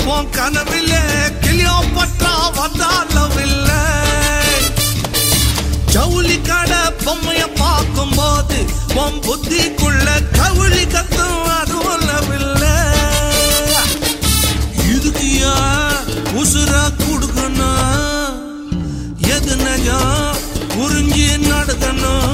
உன் கனவிலே கிளியோபாட்ரா வந்தாலவில்லை. ஜவுளி கடை பொம்மைய பார்க்கும் போது உன் புத்திக்குள்ள கவுளி கத்தும் அதுவல்லவில்லை. இதுக்கு யார் உசுரா கொடுக்கணும், எது நஜம் புரிஞ்சு நடக்கணும்.